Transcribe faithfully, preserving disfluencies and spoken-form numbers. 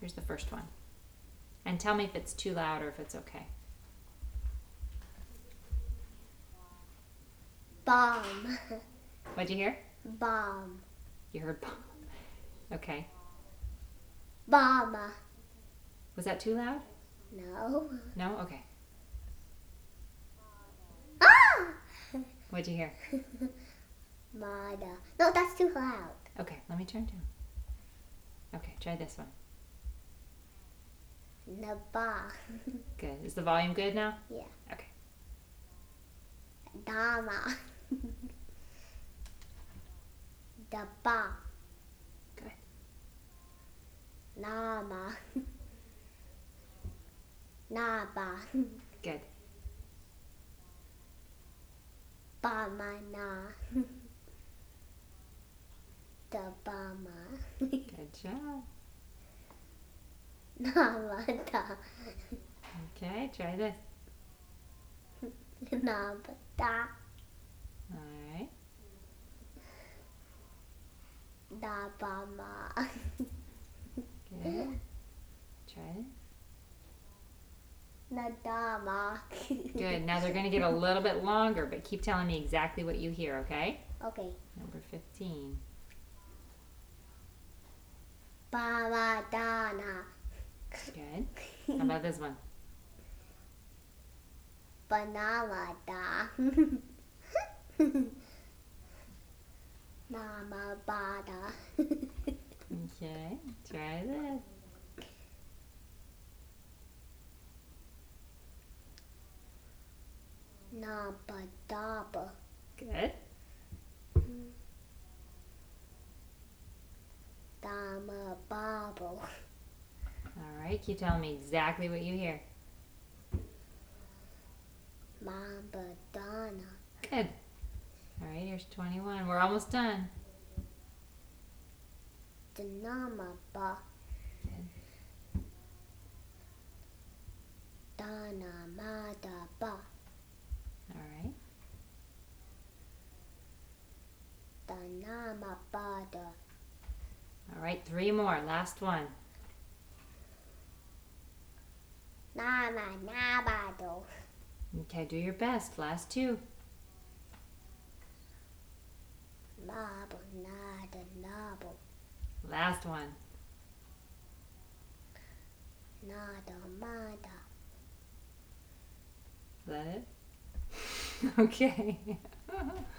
Here's the first one. And tell me if it's too loud or if it's okay. Bomb. What'd you hear? Bomb. You heard bomb. Okay. Bomb. Was that too loud? No. No? Okay. Ah! What'd you hear? Mother. No, that's too loud. Okay, let me turn down. Okay, try this one. Naba. Good. Is the volume good now? Yeah. Okay. Dama. Daba. Good. Nama. Naba. Good. Bamana. Dabama. Good job. Namada. Okay, try this. Nabada. Alright. Dabama. Good. Try it. Nadama. Good. Now they're going to get a little bit longer, but keep telling me exactly what you hear, okay? Okay. Number fifteen. Bamadana. Good. How about this one? Banamada. Namabada. Okay, try this. Nabadaba. Good. Damababo. Alright, keep telling me exactly what you hear. Mambadana. Good. Alright, here's twenty-one. We're almost done. Danamaba. Good. Danamadaba. Alright. Danamabada. Alright, three more. Last one. Nama nabado. Okay, do your best. Last two. Nabo nada nabo. Last one. Nada mada. Is that it? Okay.